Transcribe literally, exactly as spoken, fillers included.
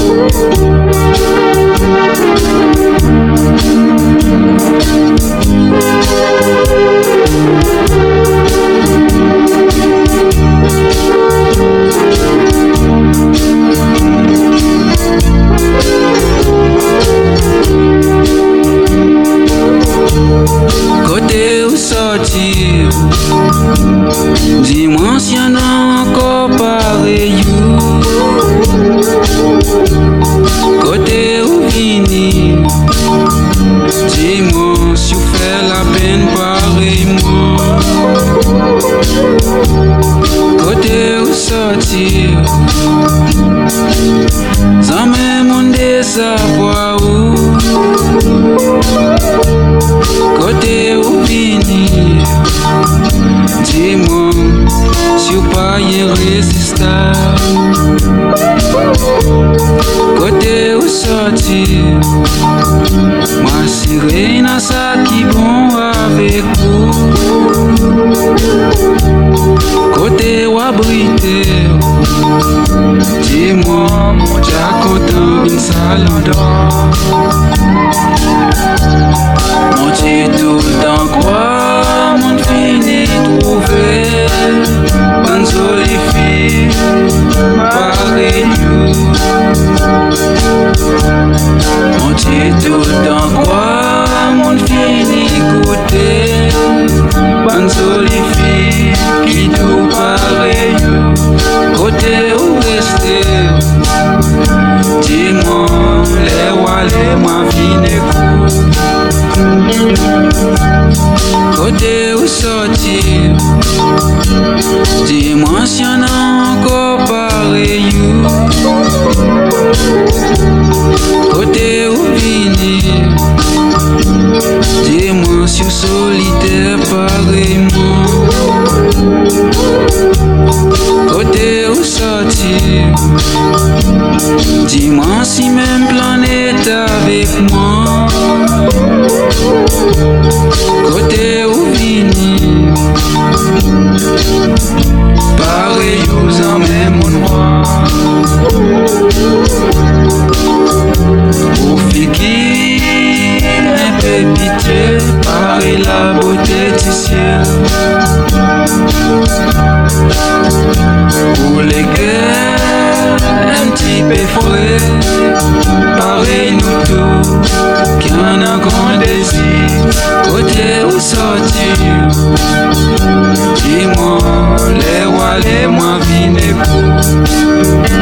Côté où sortir, dis-moi s'il y en a encore pareil. Côté où venir, dis-moi si vous faites la peine pareillement. Côté où sortir, sans même on désavoir où. Côté où venir, dis-moi si vous pas irrésistible. Côté où sortir, moi si rien à ça qui bon avec vous. Côté où abriter, dis-moi mon jacotin une salon d'or. Mon Dieu tout le temps quoi, mon fini trouver bonne jolie fille, pareil. Mon Dieu tout le temps quoi, mon fini goûter bonne jolie fille qui tout pareil. Côté où rester, dis-moi les rois les moi vine. Côté où sortir, dis-moi s'il y en a encore pareil. Côté où venir, dis-moi si vous solitaire pareillement. Côté où sortir, dis-moi si même planète avec moi. Côté où venir, pareil aux emmènes mon roi. Pour figuer un peu pitié, pareil la beauté du ciel. Pour les guerres, un petit peu frais, pareil nous tous, qui en a grand désir. Côté où sortir, dis-moi les rois, les moi vine pour.